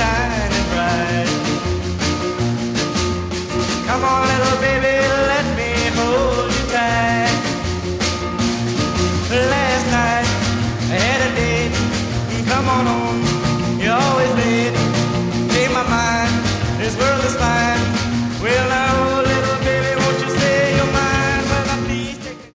shining bright. Come on, little baby, let me hold you tight. Last night I had a date. Come on home.